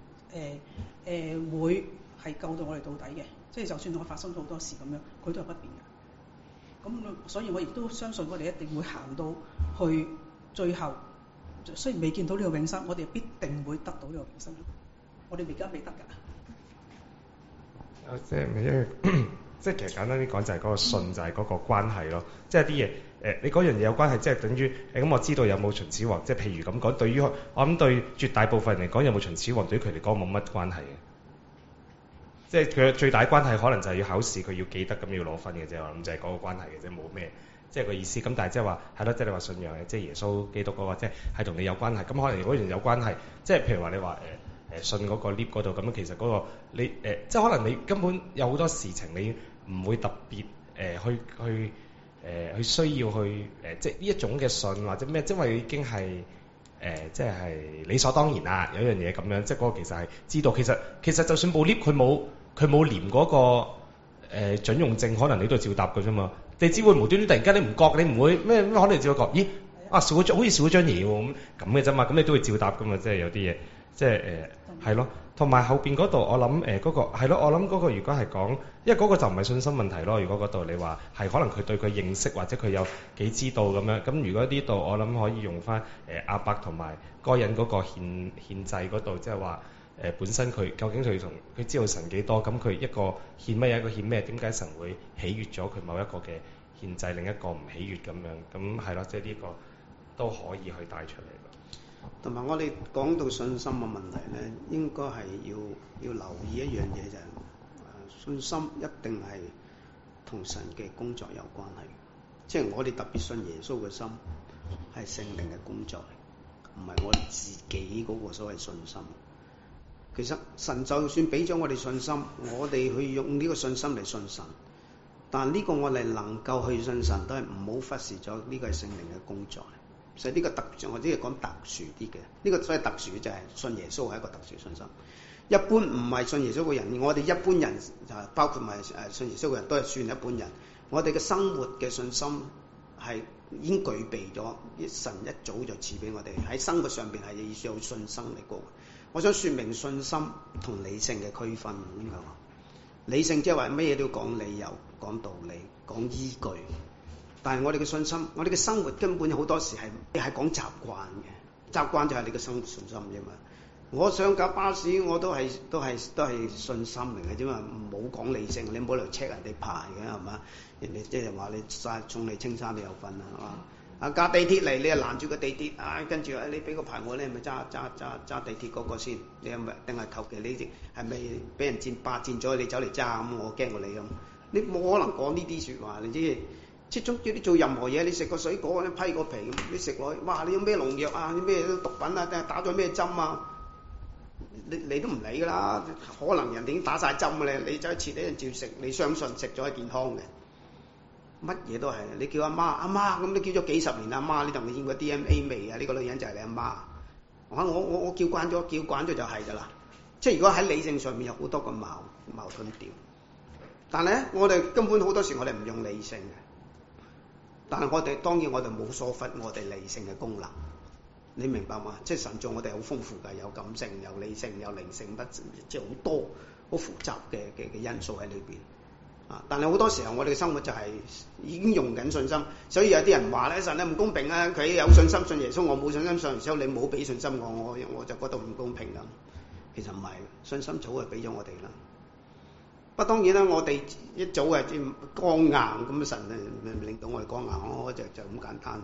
會係救到我哋到底嘅。即係就算我發生咗好多事咁樣，佢都係不變嘅。咁所以我亦都相信我哋一定會行到去最後，雖然未見到呢個永生，我哋必定會得到呢個永生。我哋而家未得㗎。 即係其實簡單啲講就係嗰個信就係嗰個關係咯。即係啲嘢你嗰樣嘢有關係，即係等於咁我知道有冇秦始皇。即係譬如咁講，對於我諗對絕大部分人嚟講，有冇秦始皇對於佢嚟講冇乜關係嘅。即係佢最大關係可能就係要考試，佢要記得咁要攞分嘅啫。我諗就係嗰個關係嘅啫，冇咩即係個意思。咁但係即係話係咯，即係你話信仰嘅，即係耶穌基督嗰個，即係同你有關係。咁可能如果有關係，即係譬如話你話信嗰個 lift 嗰度，咁其實嗰個你即係可能你根本有好多事情你唔會特別去需要去即係呢一種嘅信或者咩，因為已經係即係理所當然啦。有一樣嘢咁樣，即係嗰個其實係知道，其實就算部 lift 佢冇連嗰個準用證，可能你都係照答嘅啫嘛。你只會無端端突然間你唔覺，你唔會咩可能你只會覺咦少咗好似少咗張嘢喎咁嘅啫嘛。咁你都會照答㗎嘛。即係有啲嘢即係係咯。同埋後邊嗰度我諗嗰個係咯，我諗嗰個如果係講，因為嗰個就唔係信心問題咯。如果嗰度你話係可能佢對佢認識或者佢有幾知道咁樣，咁如果呢度我諗可以用翻亞伯同埋該隱嗰個獻祭嗰度，即係話本身佢究竟佢知道神幾多，咁佢一個獻乜嘢一個獻咩？點解神會喜悅咗佢某一個嘅獻祭，另一個唔喜悅咁樣？咁係咯，即係呢個都可以去帶出嚟。 同埋我哋講到信心嘅問題咧，應該係要留意一樣嘢就係信心一定係同神嘅工作有關係。即係我哋特別信耶穌嘅心係聖靈嘅工作，唔係我哋自己嗰個所謂信心。其實神就算俾咗我哋信心，我哋去用呢個信心嚟信神，但呢個我哋能夠去信神，都係唔好忽視咗呢個係聖靈嘅工作。所以呢個特殊，我只係講特殊啲嘅。呢個所謂特殊嘅就係信耶穌係一個特殊信心。一般唔係信耶穌嘅人，我哋一般人就包括埋信耶穌嘅人都係算一般人。我哋嘅生活嘅信心係已經具備咗，神一早就賜俾我哋喺生活上邊係要有信心嚟過。我想說明信心同理性嘅區分，應該話理性即係話咩嘢都要講理由、講道理、講依據。但係我哋嘅信心，我哋嘅生活根本好多時係講習慣嘅，習慣就係你嘅生活信心啫嘛。我上架巴士我都係信心嚟嘅啫嘛，唔好講理性，你唔好嚟 check 人哋牌嘅係嘛？人哋即係話你送你青山你有份係嘛？啊架地鐵嚟你又攔住個地鐵跟住你俾個牌我，你係咪揸地鐵嗰個先？你係咪定係求其你係咪俾人佔咗你走嚟揸咁？我驚過你咁，你冇可能講呢啲説話，你知？即係總之你做任何嘢，你食個水果，你批個皮，你食落去，哇！你有咩農藥啊？你咩毒品啊？定係打咗咩針啊？你都唔理㗎啦，可能人哋已經打晒針嘅你走去切啲人照食，你相信食咗係健康嘅，乜嘢都係。你叫阿媽咁，你叫咗幾十年阿媽，你同佢驗過 DNA 未啊？呢個女人就係你阿媽。我叫慣咗就係㗎啦。即係如果喺理性上面有好多個矛盾點，但係咧，我哋根本好多時我哋唔用理性嘅。但係當然我哋冇疏忽我哋理性嘅功能，你明白嗎？即係神造我哋好豐富嘅，有感性、有理性、有靈性，即係好多好複雜嘅因素喺裏邊啊！但係好多時候我哋嘅生活就係已經用緊信心，所以有啲人話咧，神咧唔公平啊！佢有信心信耶穌，我冇信心信耶穌，你冇俾信心我就覺得唔公平咁。其實唔係，信心早就俾咗我哋啦。不過當然啦，我哋一早係光硬咁，神令到我哋光硬，就咁簡單。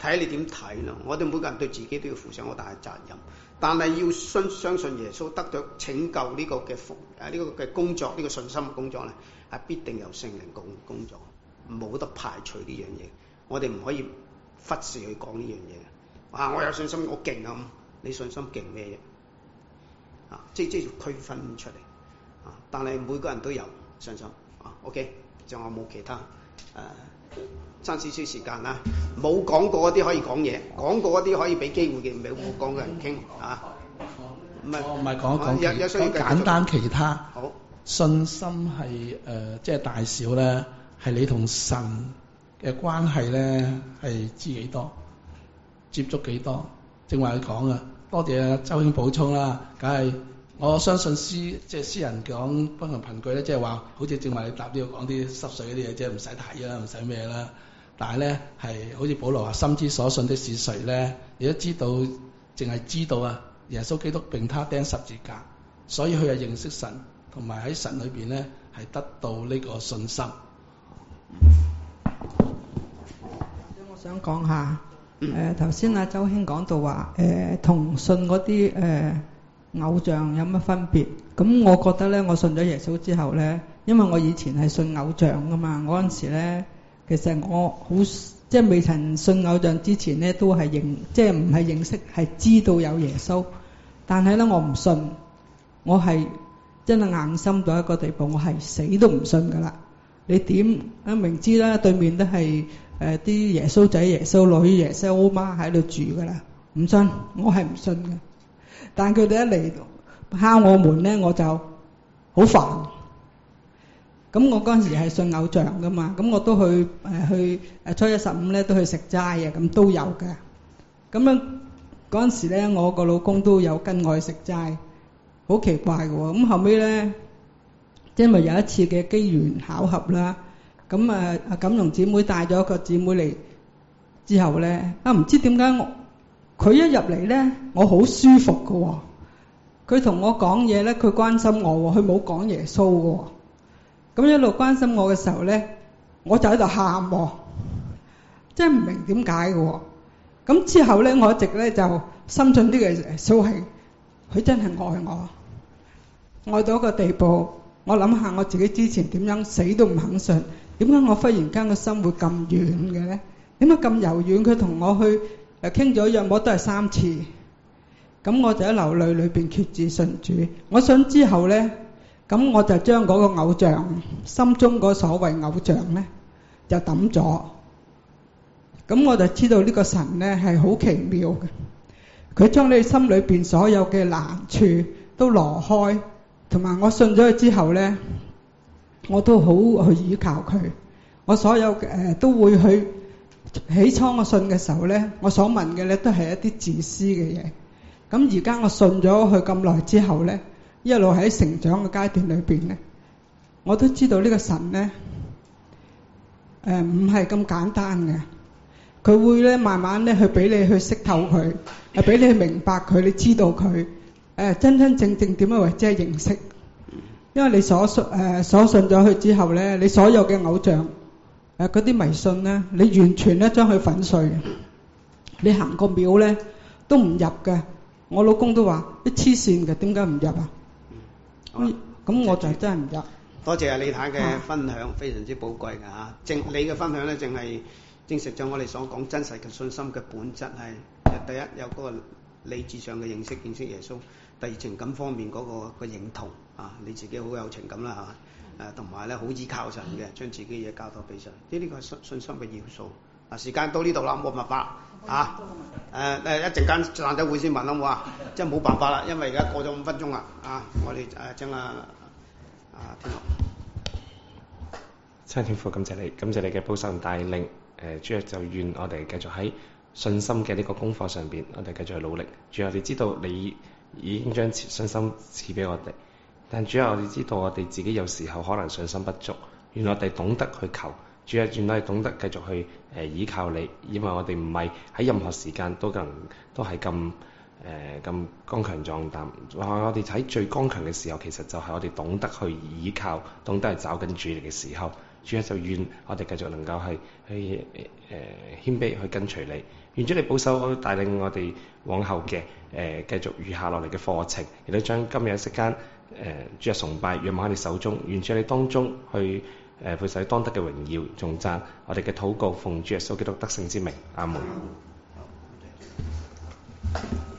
睇下你點睇咯。我哋每個人對自己都要負上好大嘅責任，但係要相信耶穌得到拯救呢個嘅工作，呢個信心嘅工作咧，係必定由聖靈工作，冇得排除呢樣嘢。我哋唔可以忽視去講呢樣嘢。我有信心，我勁啊！你信心勁咩嘢？即係要區分出嚟。但係每個人都有信心。OK， 就我冇其他爭少少時間啦。冇講過嗰啲可以講嘢，講過嗰啲可以俾機會嘅，唔係冇講嘅人傾唔係講簡單其他。 好， 信心係即係大小咧，係你同神嘅關係咧係知幾多，接觸幾多。正話佢講啊，多謝周兄補充啦，梗係。我相信詩人講不能憑據咧，即係話好似正話你答呢個講啲濕碎嗰啲嘢啫，唔使睇啦，唔使咩啦。但係咧係好似保羅話：心之所信的是誰咧？你都知道，淨係知道啊，耶穌基督並他釘十字架，所以佢係認識神，同埋喺神裏邊咧係得到呢個信心。 我想講下頭先阿周兄講到話同信嗰啲偶像有乜分別？咁我覺得咧，我信咗耶穌之後咧，因為我以前係信偶像噶嘛，嗰陣時咧，其實我好即係未曾信偶像之前咧，都係即係唔係認識，係知道有耶穌，但係咧我唔信，我係真係硬心到一個地步，我係死都唔信噶啦。你點明知啦，對面都係啲耶穌仔、耶穌女、耶穌媽喺度住噶啦，唔信，我係唔信嘅。但佢哋一嚟敲我門咧，我就好煩。咁我嗰陣時係信偶像噶嘛，咁我都去初一十五咧都去食齋嘅，咁都有嘅。咁樣嗰陣時咧，我個老公都有跟我去食齋，好奇怪嘅喎。咁後尾咧，因為有一次嘅機緣巧合啦，咁阿錦蓉姊妹帶咗個姊妹嚟之後咧，唔知點解佢一入嚟咧，我好舒服嘅喎。佢同我講嘢咧，佢關心我喎，佢冇講耶穌嘅喎。咁一路關心我嘅時候咧，我就喺度喊喎，真係唔明點解嘅喎。咁之後咧，我一直咧就深信呢個耶穌係佢真係愛我，愛到一個地步。我諗下我自己之前點樣死都唔肯信，點解我忽然間個心會咁軟嘅咧？點解咁柔軟？佢同我去傾咗約莫都係3次，咁我就喺流淚裏邊決志信主。我信之後咧，咁我就將嗰個偶像心中嗰所謂偶像咧就抌咗。咁我就知道呢個神咧係好奇妙嘅，佢將你心裏邊所有嘅難處都挪開，同埋我信咗佢之後咧，我都好去依靠佢。我所有都會去。起初我信嘅時候咧，我所問嘅咧都係一啲自私嘅嘢。咁而家我信咗佢咁耐之後咧，一路喺成長嘅階段裏邊咧，我都知道呢個神咧唔係咁簡單嘅。佢會咧慢慢咧去俾你去識透佢，俾你去明白佢，你知道佢真真正正點樣為之係認識。因為你所信咗佢之後咧，你所有嘅偶像嗰啲迷信咧，你完全咧將佢粉碎。你行個廟咧都唔入嘅。我老公都話：啲黐線嘅，點解唔入啊？咁我就真係唔入。 多謝李太嘅分享，非常之寶貴嘅嚇。你嘅分享咧，正係證實咗我哋所講真實嘅信心嘅本質係第一有嗰個理智上嘅認識耶穌；第二情感方面嗰個認同啊，你自己好有情感啦嚇。同埋咧好依靠神嘅，將自己嘢交託俾神，呢個係信心嘅要素。時間到呢度啦，冇辦法啊。一陣間散咗會先問好唔好啊？即係冇辦法啦，因為而家過咗5分鐘啦。我哋請天樂。 親天父，感謝你嘅保守帶領。主啊，就願我哋繼續喺信心嘅呢個功課上邊，我哋繼續去努力。主啊，我哋知道你已經將信心賜俾我哋。但主啊，我哋知道我哋自己有時候可能信心不足，原來我哋懂得去求，主啊，原來我哋懂得繼續去依靠你，因為我哋唔係喺任何時間都係咁咁剛強壯膽。我哋喺最剛強嘅時候，其實就係我哋懂得去倚靠，懂得去找緊主嚟嘅時候。主啊，就願我哋繼續能夠去謙卑去跟隨你。願主你保守帶領我哋往後嘅繼續餘下落嚟嘅課程，亦都將今日一息間主日崇拜仰望喺你手中。願主你當中去配受當得嘅榮耀頌讚。我哋嘅禱告奉主耶穌基督得勝之名，阿門。